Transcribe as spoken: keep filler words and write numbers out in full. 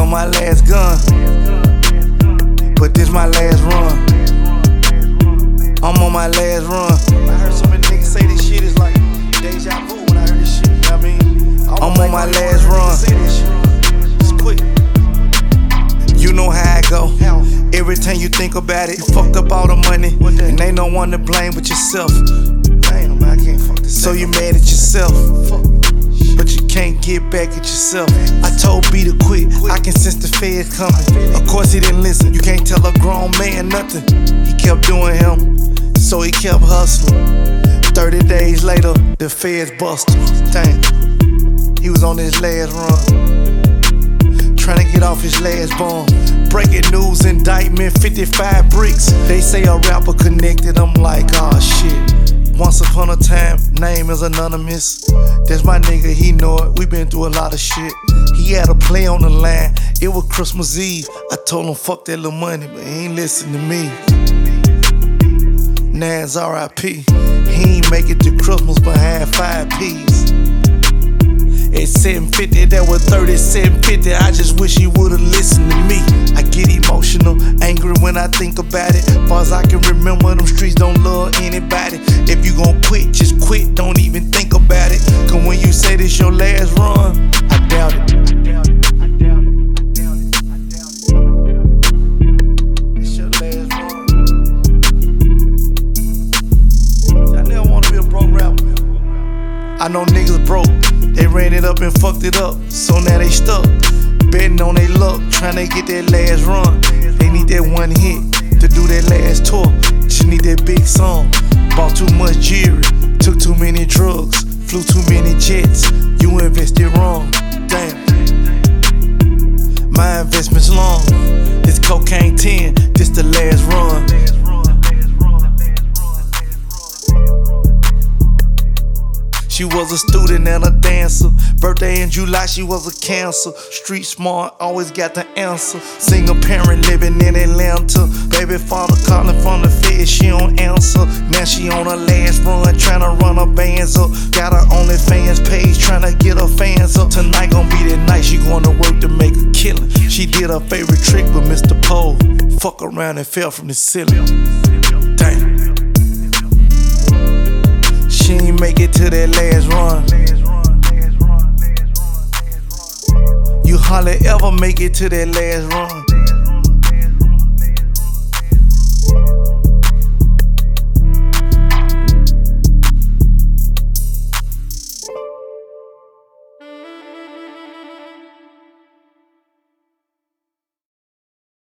on my last gun, but this my last run. I'm on my last run. I heard so many niggas say this shit is like deja vu when I heard this shit. You know what I mean? I I'm on my last run. It's quick. You know how I go. Every time you think about it, you fucked up all the money, and ain't no one to blame but yourself. Damn, man, I can't fuck this. So you mad at yourself, but you can't get back at yourself. I told B to quit, I can sense the feds coming. Of course he didn't listen, you can't tell a grown man nothing. He kept doing him, so he kept hustling. Thirty days later, the feds busted him. Dang, he was on his last run, trying to get off his last bomb. Breaking news, indictment, fifty-five bricks. They say a rapper connected, I'm like, oh shit. Once upon a time, name is anonymous. That's my nigga, he know it, we been through a lot of shit. He had a play on the line, it was Christmas Eve. I told him fuck that little money, but he ain't listen to me. Now it's R I P, he ain't make it to Christmas behind five P's. At seven fifty, that was thirty-seven fifty. I just wish he would've listened to me. I get emotional, angry when I think about it. Far as I can remember, them streets don't love anybody. If you gon' quit, just quit, don't even think about it. Cause when you say this your last run, I doubt it. I doubt it, I doubt it, I doubt it, I doubt it. It's your last run. I never wanna be a broke rapper. I know niggas broke. They ran it up and fucked it up, so now they stuck. Betting on they luck, tryna get that last run. They need that one hit to do that last tour. Just need that big song. Bought too much jewelry, took too many drugs, flew too many jets. You invested wrong, damn. My investment's long. This cocaine ten, this the last run. She was a student and a dancer. Birthday in July, she was a Cancer. Street smart, always got the answer. Single parent living in Atlanta. Baby father calling from the Fed, she don't answer. Now she on her last run, tryna run her bands up. Got her OnlyFans page, tryna get her fans up. Tonight gon' be that night, she going to work to make a killing. She did her favorite trick with Mister Pole. Fuck around and fell from the ceiling. Damn. She ain't make it to that last run. You hardly ever make it to that last run.